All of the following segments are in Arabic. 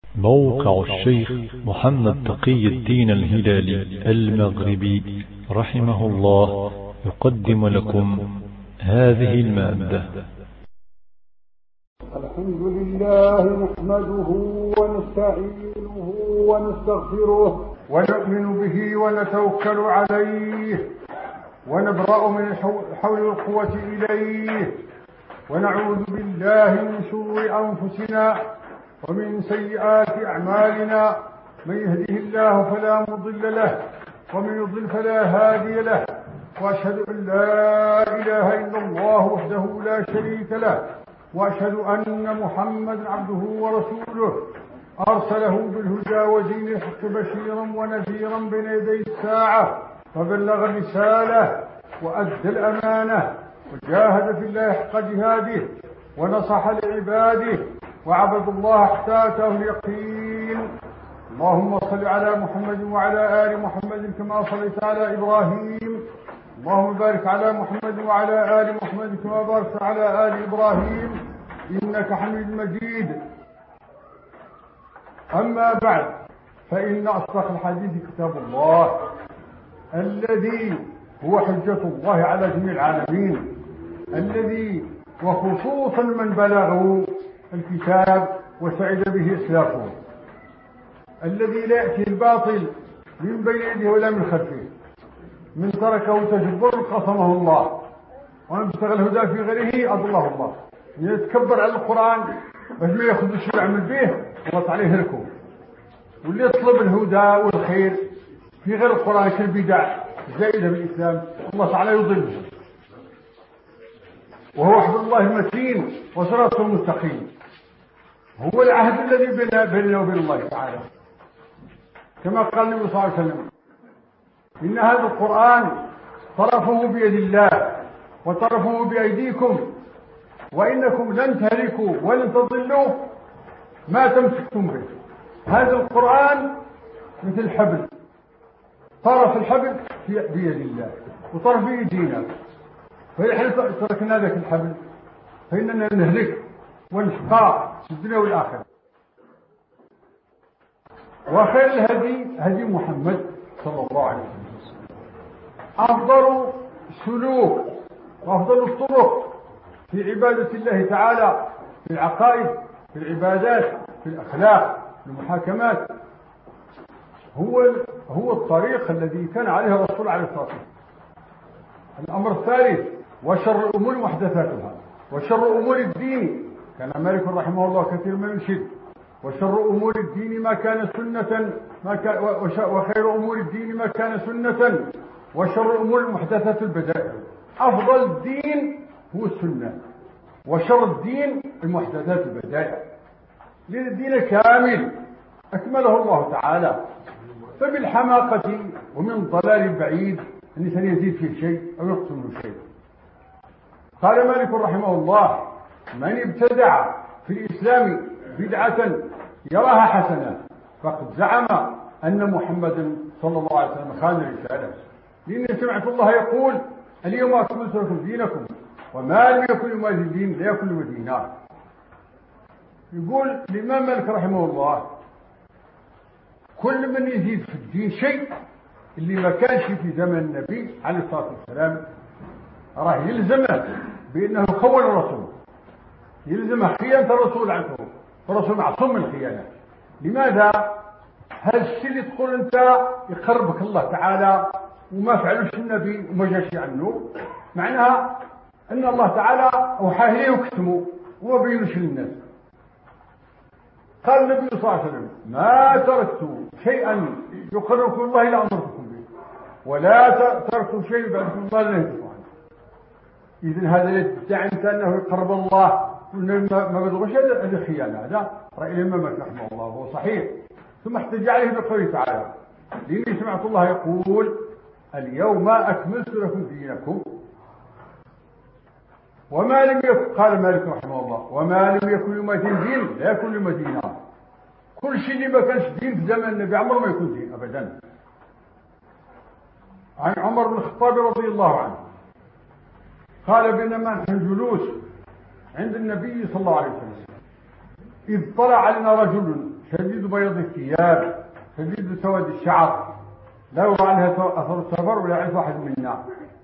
موقع الشيخ محمد تقي الدين الهلالي المغربي رحمه الله يقدم لكم هذه المادة. الحمد لله نحمده ونستعينه ونستغفره ونؤمن به ونتوكل عليه ونبرأ من حول القوة إليه ونعوذ بالله من شرور أنفسنا ومن سيئات أعمالنا. من يهده الله فلا مضل له ومن يضلل فلا هادي له، وأشهد أن لا إله إلا الله وحده لا شريك له، وأشهد أن محمدا عبده ورسوله أرسله بالهدى ودين الحق بشيرا ونذيرا بين يدي الساعة، فبلغ الرسالة وأدى الأمانة وجاهد في الله حق جهاده ونصح لعباده وعبد الله حتى أتاه اليقين. اللهم صل على محمد وعلى آل محمد كما صليت على إبراهيم، اللهم بارك على محمد وعلى آل محمد كما باركت على آل إبراهيم إنك حميد مجيد. أما بعد، فإن أصدق الحديث كتاب الله الذي هو حجة الله على جميع العالمين، الذي وخصوصا من بلغه الكتاب وسعد به إسلافه، الذي لا يأتي الباطل من بين يده ولا من خلفه، من تركه تجبر قصمه الله، ومن ابتغى الهدى في غيره أضله الله. يتكبر على القرآن باش ما ياخذ الشيء يعمل به وغط عليه هلكه، واللي يطلب الهدى والخير في غير القرآن كالبدع زائدة بالإسلام الله تعالى يضله، وهو حبل الله المتين وصراطه المستقيم، هو العهد الذي بيننا وبين الله تعالى، كما قال النبي صلى الله عليه وسلم: إن هذا القرآن طرفه بيد الله وطرفه بأيديكم، وإنكم لن تهلكوا ولن تضلوا ما تمسكتم به. هذا القرآن مثل الحبل، طرف الحبل بيد الله وطرف بيدينا، فإن تركنا ذاك الحبل فإننا نهلك ونشقى في الدنيا والآخرة. وخير الهدي هدي محمد صلى الله عليه وسلم، أفضل السلوك وأفضل الطرق في عبادة الله تعالى، في العقائد، في العبادات، في الأخلاق، في المحاكمات، هو الطريق الذي كان عليه الرسول عليه الصلاة والسلام. الأمر الثالث: وشر الأمور محدثاتها، وشر أمور الدين، كان مالك رحمه الله كثير ما ينشد: وشر أمور الدين ما كان سنة وخير أمور الدين ما كان سنة، وشر الأمور المحدثات البدائع. أفضل الدين هو السنة، وشر الدين المحدثات البدائع، لأن الدين كامل أكمله الله تعالى، فبالحماقة ومن ضلال بعيد أن الإنسان يزيد فيه شيء أو يقصر منه شيء. قال مالك رحمه الله: من ابتدع في الإسلام بدعة يراها حسنة فقد زعم أن محمدا صلى الله عليه وسلم خان الرسالة، لأني سمعت الله يقول: اليوم أكملت لكم دينكم وما لم يكن يوم الدين لا يكون دينا. يقول الإمام مالك رحمه الله: كل من يزيد في الدين شيء اللي ما كانش في زمن النبي عليه الصلاة والسلام راه يلزمه بأنه خون الرسول، يلزمه خيانة الرسول عنه، الرسول معصوم من الخيانة. لماذا؟ هذا الشيء اللي تقول أنت يقربك الله تعالى وما فعلوش النبي وما جاش عنه، معناها أن الله تعالى أوحاه إليه وكتمه وما بينوش للناس. قال النبي صلى الله عليه وسلم: ما تركت شيئا يقربكم الله إلا أمرتكم به، ولا تركوا شيء بعدكم الله لا يهدكم عنه. إذن هذا يدعي أنت أنه يقرب الله ما بلغش، هذا خيانة. هذا رأي الإمام مالك رحمه الله وهو صحيح. ثم احتج عليه بقوله تعالى: لأني سمعت الله يقول: اليوم أكملت لكم دينكم وما لم يكن. قال مالك رحمه الله: وما لم يكن يوم دين لا يكون يوم دينا. كل شيء اللي ما كانش دين في زمن النبي عمره ما يكون دين أبدا. عن عمر بن الخطاب رضي الله عنه قال: بينما نحن جلوس عند النبي صلى الله عليه وسلم إذ طلع علينا رجل شديد بياض الثياب، شديد سواد الشعر، لا يرى عنها أثر السفر ولا يعرف أحد منا.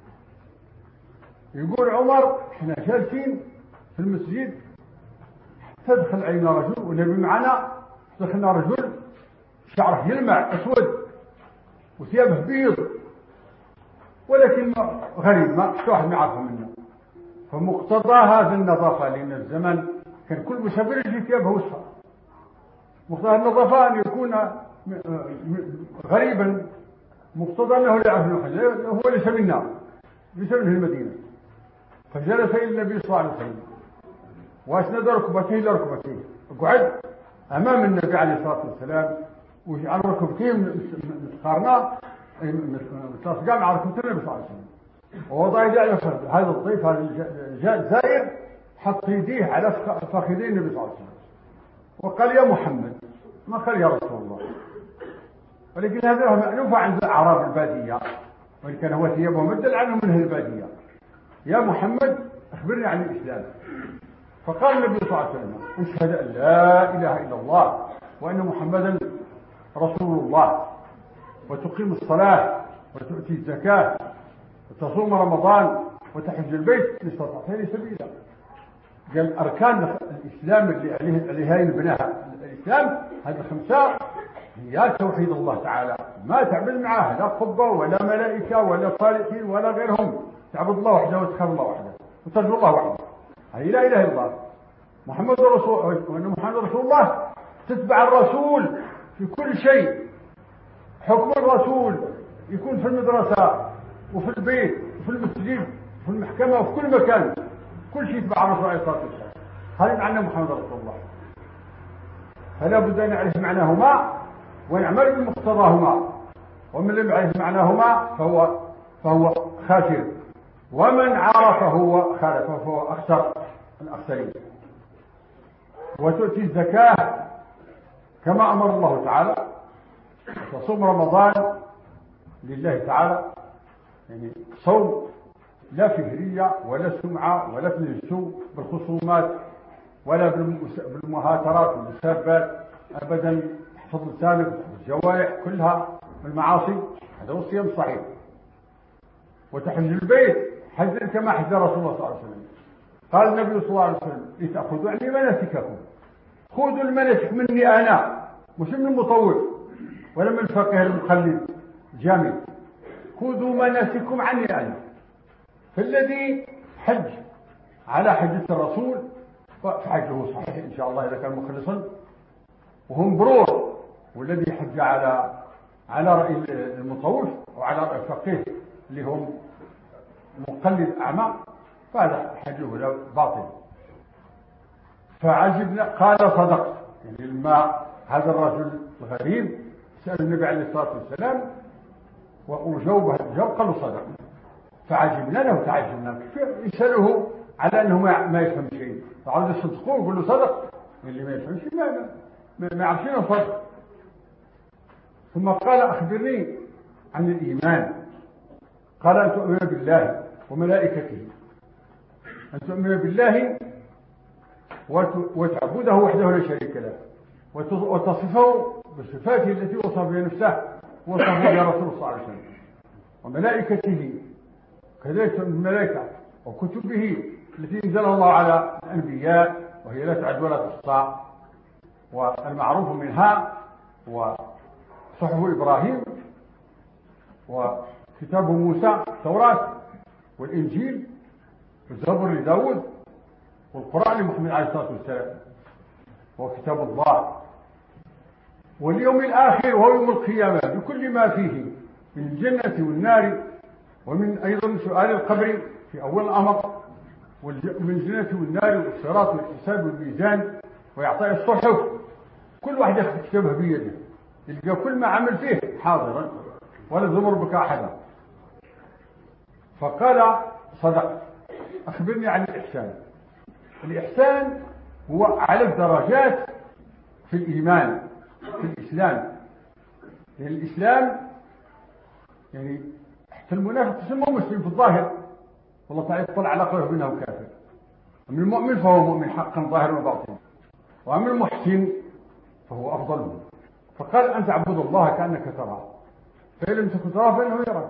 يقول عمر احنا جالسين في المسجد تدخل علينا رجل والنبي معنا، دخلنا رجل شعره يلمع أسود وثيابه بيض، ولكن غريب ما واحد ما يعرفه منا. فمقتضى هذا النظافة، لأن الزمن كان كل مسافر يجي ثيابه وسخة، مقتضى النظافة أن يكون غريبا، مقتضى أنه لا يعرف الحج، هو ليس منا، ليس من المدينة. فجلس إلى النبي صلى الله عليه وسلم وأسند ركبتيه إلى ركبتيه، قعد أمام النبي عليه الصلاة والسلام وجعل ركبتيه متقارنة متلصقة مع ركبتين النبي صلى الله عليه وسلم، ووضع يديه على فخذ هذا الضيف، هذا الزائر حط يديه على فخذين النبي صلى الله عليه وسلم وقال يا محمد، ما قال يا رسول الله. ولكن هذا مألوف عند أعراب البادية، وإن كان هو ثيابه مدل عنه من أهل البادية. يا محمد أخبرني عن الإسلام. فقال النبي صلى الله عليه وسلم أشهد أن لا إله إلا الله وأن محمدا رسول الله، وتقيم الصلاة وتؤتي الزكاة وتصوم رمضان وتحج البيت إن استطعت إليه سبيلا. قال أركان الإسلام اللي عليها يبناها الإسلام هذه الخمسة هي توحيد الله تعالى، ما تعبد معاه لا قبة ولا ملائكة ولا صالحين ولا غيرهم، تعبد الله وحده وتخاف الله وحده وترجو الله وحده، هذه لا إله إلا الله. محمد رسول، وأن محمد رسول الله، تتبع الرسول في كل شيء. حكم الرسول يكون في المدرسة وفي البيت وفي المسجد وفي المحكمة وفي كل مكان، كل شيء يتبع الرسول عليه الصلاة والسلام. هذا معنى محمد رسول الله. فلا بد أن نعرف معناهما ونعمل بمقتضاهما، ومن لم يعرف معناهما فهو خاسر، ومن عرفه وخالفه فهو أخسر الأخسرين. وتؤتي الزكاة كما أمر الله تعالى، وتصوم رمضان لله تعالى، يعني صوم لا فهرية ولا سمعة ولا تنجسوا بالخصومات ولا بالمهاترات والمسابات أبدا، احفظ لسانك والجوارح كلها المعاصي، هذا هو الصيام الصحيح. وتحج البيت حج كما حج رسول الله صلى الله عليه وسلم. قال النبي صلى الله عليه وسلم لتأخذوا عني مناسككم، خذوا المناسك مني أنا، مش من المطوف ولا من الفقيه المقلد الجامع، خذوا مناسككم عني أنا. فالذي حج على حجة الرسول فحجه صحيح إن شاء الله إذا كان مخلصا وهو مبرور، والذي حج على رأي المطوف وعلى رأي الفقيه اللي هم مقلد أعمى فهذا حجه له باطل. فعجبنا، قال صدقت، يعني لما هذا الرجل الغريب سأل النبي عليه الصلاة والسلام وأجوب هذا الجواب قالوا صدقت. فعجبنا له تعجبنا، يسأله على أنه ما يفهم شيء، فعاود يصدقوه ويقول له صدق، اللي ما يفهم شيء ما يعرف شيء صدق. ثم قال أخبرني عن الإيمان. قال أن تؤمن بالله وملائكته، أن تؤمن بالله وتعبده وحده لا شريك له، وتصفه بصفاته التي وصف بها نفسه وصف بها رسول الله صلى الله عليه وسلم، وملائكته كذلك الملائكة، وكتبه التي انزلها الله على الأنبياء وهي لا تعد ولا تحصى، والمعروف منها وصحف إبراهيم وكتاب موسى التوراة والإنجيل والزبور لداود والقرآن لمحمد عليه الصلاة والسلام وكتاب الله، واليوم الآخر وهو يوم القيامة بكل ما فيه من الجنة والنار، ومن أيضا سؤال القبر في أول الأمر، ومن الجنة والنار والصراط والحساب والميزان وإعطاء الصحف، كل واحد ياخذ كتابه بيده يلقى كل ما عمل فيه حاضرا ولا زمر بك أحدا. فقال صدق، أخبرني عن الإحسان. الإحسان هو على الدرجات في الإيمان في الإسلام. يعني الإسلام يعني حتى المنافق تسمى مسلم في الظاهر، والله تعالى يطلع على قلبه انه كافر. ومن المؤمن فهو مؤمن حقا ظاهرا وباطنا، ومن المحسن فهو أفضل منه. فقال أن تعبد الله كأنك تراه، فإن لم تكن تراه فإنه يراك.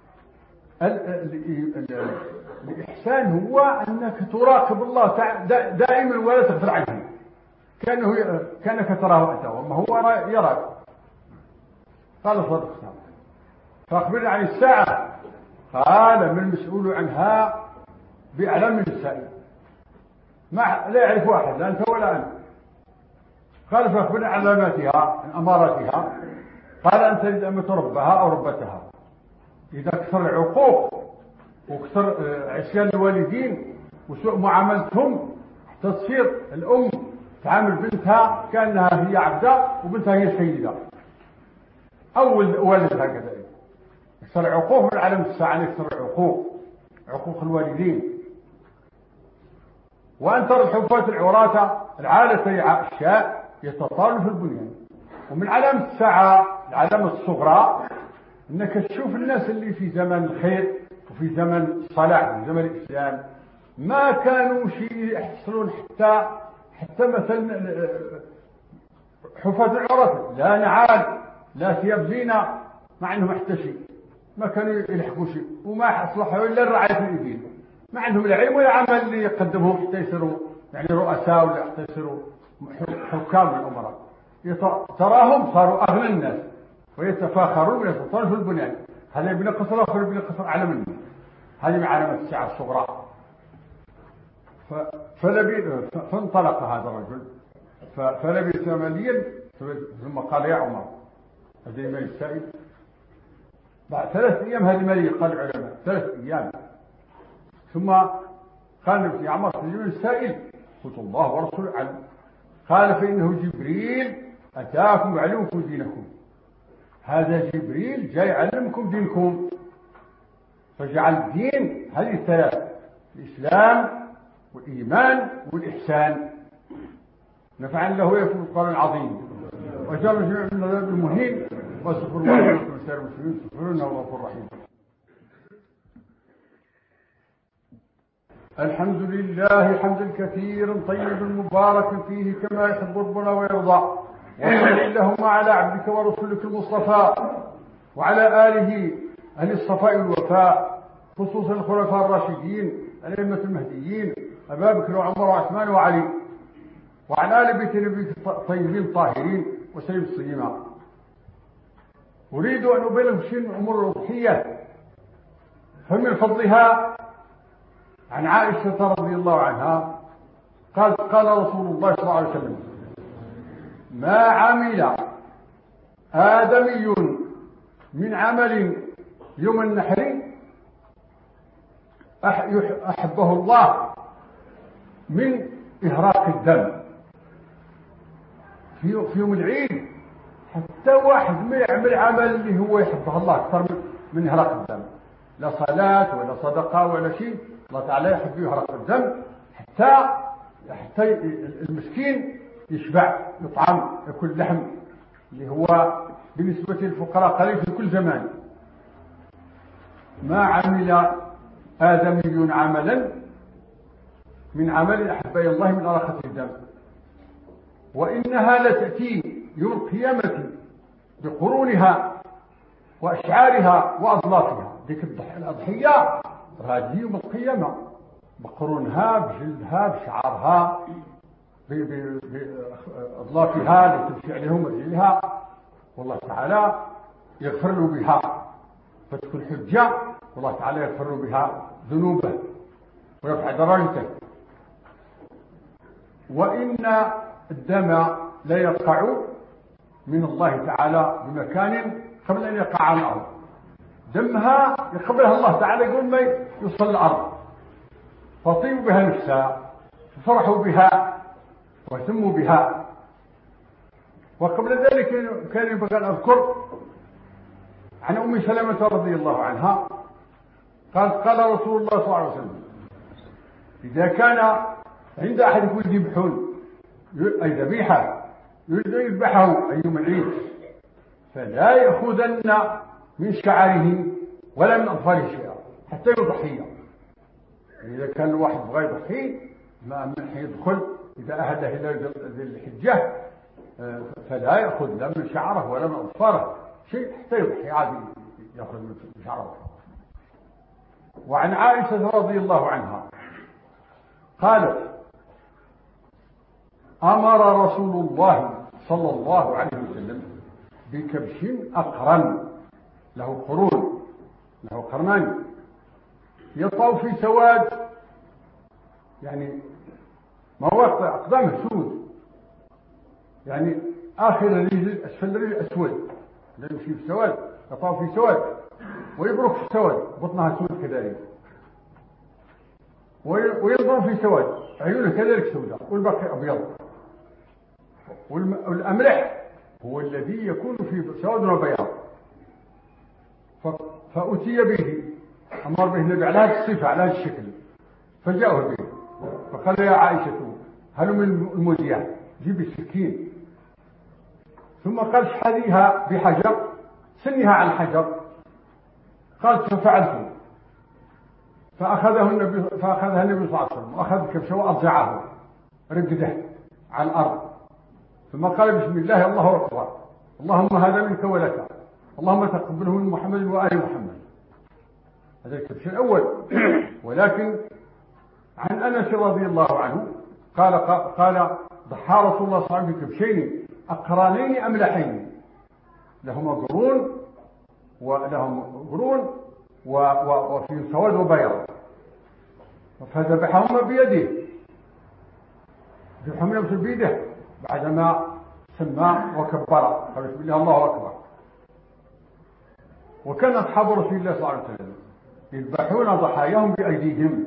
الإحسان هو أنك تراقب الله دائما ولا تغفل عنه، كأنك تراه أنت وما هو يراك. قال صدقت. فأخبرنا عن الساعة. قال: من المسؤول عنها بأعلم من السائل، لا يعرف أحد، لا أنت ولا أنت. قال: فأخبرنا عن علاماتها، عن أماراتها. قال: أن تجد أمة ربها أو ربتها. إذا كثر العقوق وكثر عصيان الوالدين وسوء معاملتهم، حتى تصير الأم تعامل بنتها كأنها هي عبدة وبنتها هي سيدة، أو والدها كذلك. يكثر العقوق من علامة الساعة، يكثر عقوق الوالدين. وأن ترى الحفاة العراة العالة الشاء يتطاول في البنيان. ومن علامة الساعة العلامة الصغرى انك تشوف الناس اللي في زمن الخير وفي زمن الصلاح وفي زمن الاسلام ما كانوا شيء يحصلون حتى مثلا حفاة العراة، لا نعال لا ثياب زينة، ما عندهم حتى شيء، ما كانوا يلحقوا شيء، وما اصلحوا الا الرعاية في الإبل. ما عندهم العلم ولا عمل اللي يقدمهم حتى يصيروا يعني رؤساء ولا حتى يصيروا حكام الامراء. تراهم صاروا اغنى الناس ويتفاخرون ويتطالون في البنيان. هذا يبني قصر واخر يبني قصر اعلى منه. هذه من علامات الساعة الصغرى. فانطلق هذا الرجل فلبث مليا ثم قال: يا عمر، هذه مالي السائل بعد 3 أيام. هذه مالي قال العلماء 3 أيام. ثم قال: يا عمر، تجيب السائل؟ قلت: الله ورسوله أعلم. قال: فإنه جبريل أتاكم يعلمكم دينكم. هذا جبريل جاي يعلمكم دينكم. فجعل الدين هذه الثلاث: الإسلام والإيمان والإحسان. نفعل له ويكون القرآن العظيم وجعل جميع من الذنب المهين واستغفر الله ولكم سائر المسلمين استغفروه هو الغفور الرحيم. الحمد لله حمدا كثيرا طيبا مباركا فيه كما يحب ربنا ويرضى. وصل اللهم على عبدك ورسولك المصطفى وعلى آله أهل الصفاء والوفاء، خصوصا الخلفاء الراشدين الأئمة المهديين أبا بكر وعمر وعثمان وعلي، وعلى آل بيت نبيك الطيبين الطاهرين وسلم السليما. أريد أن أبلغ شيء من أمور الأضحية. فمن فضلها عن عائشة رضي الله عنها قال رسول الله صلى الله عليه وسلم: ما عمل آدمي من عمل يوم النحر أحبه الله من إهراق الدم في يوم العيد. حتى واحد ما يعمل عمل اللي هو يحبه الله أكثر من إهراق الدم، لا صلاة ولا صدقة ولا شيء، الله تعالى يحب يهرق الدم حتى المسكين يشبع، يطعم، يأكل لحم، اللي هو بالنسبة للفقراء قليل في كل زمان. ما عمل آدمي عملا من عمل أحب إلى الله من إراقة الدم، وإنها لتأتي يوم القيامة بقرونها وأشعارها وأضلافها. ذيك الأضحية هذه يوم القيامة بقرونها بجلدها بشعرها بأضلافها اللي تمشي عليهم ورجلها، والله تعالى يغفر له بها، فتكون حجة والله تعالى يغفر له بها ذنوبه ويرفع درجته. وإن الدم لا يقع من الله تعالى بمكان قبل أن يقع على الأرض. دمها يقبلها الله تعالى يقول ما يوصل الأرض، فطيبوا بها نفسها وفرحوا بها واهتموا بها. وقبل ذلك كان ينبغي أن أذكر عن أم سلمة رضي الله عنها قال رسول الله صلى الله عليه وسلم: إذا كان عند أحدكم ذبح أي ذبيحة يريد أن يذبحه أي يوم العيد فلا يأخذن من شعره ولا من أظفاره شيئا حتى يضحيه. إذا كان الواحد بغى يضحي ما من يدخل إذا أهده إلى ذي الحجة فلا يأخذ لا من شعره ولا من أظفاره شيء حتى يضحي عادي يأخذ من شعره. وعن عائشة رضي الله عنها قالت أمر رسول الله صلى الله عليه وسلم بكبش أقرن له قرون، له قرنان، يطأ في سواد، يعني مواقع أقدامه سود، يعني آخر الرجل أسفل الرجل أسود، لا يمشي في سواد، يطأ في سواد ويبرك في سواد، بطنها سود كذلك، وينظر في سواد، عيونه كذلك سوداء والباقي أبيض. والأملح هو الذي يكون في سواد وبياض. فأتي به، أمر به النبي على هذه الصفة على هذا الشكل، فجاءه به فقال يا عائشة هل من المذيع جيب السكين، ثم قال اشحذيها بحجر، سنها على الحجر. قالت ففعلت، فأخذها النبي صلى الله عليه وسلم وأخذ الكبش وأضجعه رقده على الأرض، ثم قال بسم الله الله أكبر، اللهم هذا منك ولك، اللهم تقبله من محمد وآل محمد. هذا الكبش الأول. ولكن عن أنس رضي الله عنه قال ضحى رسول الله صلى الله عليه وسلم بكبشين أقرانين أملحين لهما قرون وفي سواد وبياض، فذبحهما بيده، ذبحهما بيده بعدما سمى وكبر قال بسم الله الله أكبر. وكان أصحاب رسول الله صلى الله عليه وسلم يذبحون ضحاياهم بأيديهم،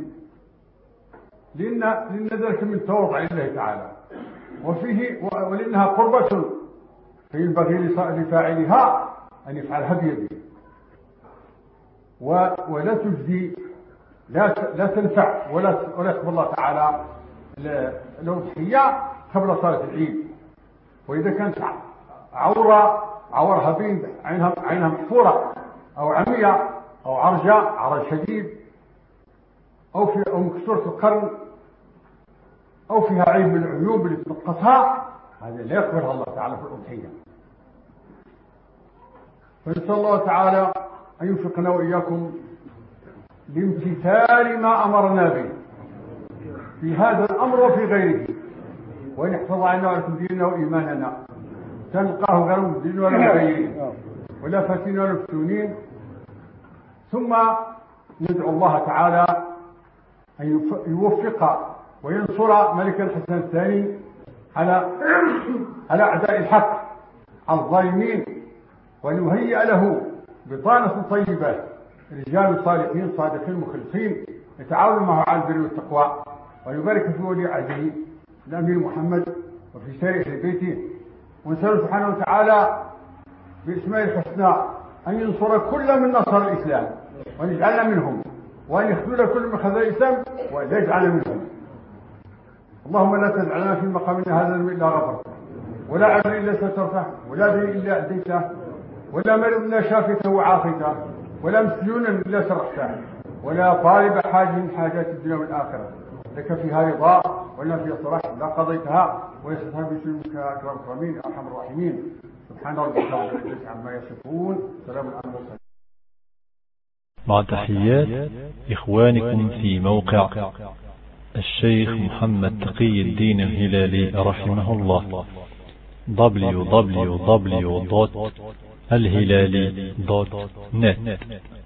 لأن ذلك من تواضع لله تعالى، ولأنها قربة فينبغي لفاعلها أن يفعلها بيده، ولا تجدي، لا تنفع ولا يقبل الله تعالى الأضحية قبل صلاة العيد. وإذا كانت عورها بين عينها محفورة أو عمية أو عرج شديد أو مكسورة القرن أو فيها عيب من العيوب اللي تنقصها، هذا لا يقبلها الله تعالى في الأضحية. فنسأل الله تعالى أن يوفقنا وإياكم لامتثال ما أمرنا به في هذا الأمر وفي غيره، وأن يحفظ عنا ولكم ديننا وإيماننا، تلقاه غير مبدلين ولا مغيرين ولا فاتين ولا مفتونين. ثم ندعو الله تعالى أن يوفق وينصر ملك الحسن الثاني على أعداء الحق، على الظالمين، وأن يهيئ له بطانة طيبة، رجال صالحين صادقين مخلصين يتعاونوا معه على البر والتقوى، ويبارك في ولي عهده الأمير محمد وفي سائر أهل بيته. ونسأل سبحانه وتعالى باسمائه الحسنى أن ينصر كل من نصر الإسلام وأن يجعلنا منهم، وأن يخذل كل من خذل الإسلام وأن يجعلنا منهم. اللهم لا تجعلنا في مقامنا هذا إلا غفرته، ولا عبد إلا سترته، ولا دين إلا أديته، ولا مرض إلا شافته وعافيته، ولا مسجون إلا سرحته، ولا طالب حاج من حاجات الدنيا والآخرة لك فيها رضا ولنا فيها صلاح لا قضيتها ويسرها بسلمك أكرم الأكرمين أرحم الراحمين. سبحان ربك رب العزة عما يصفون، سلام على المرسلين. مع تحيات إخوانكم في موقع الشيخ محمد تقي الدين الهلالي رحمه الله www.الهلالي.net